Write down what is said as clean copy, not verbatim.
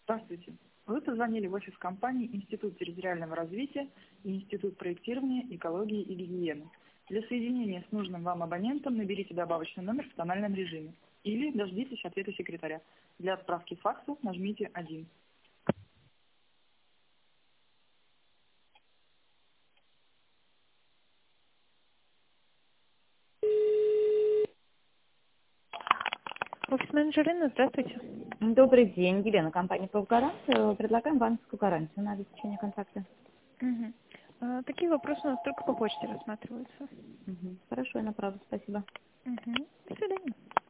Здравствуйте. Вы позвонили в офис компании Институт территориального развития и Институт проектирования, экологии и гигиены. Для соединения с нужным вам абонентом наберите добавочный номер в тональном режиме или дождитесь ответа секретаря. Для отправки факса нажмите 1. Офис-менеджер Инна, здравствуйте. Добрый день, Елена, компания «Профгарант». Предлагаем банковскую гарантию на обеспечение контракта. Мгм. Такие вопросы у нас только по почте рассматриваются. Хорошо, я направлю, спасибо. Мгм. До свидания.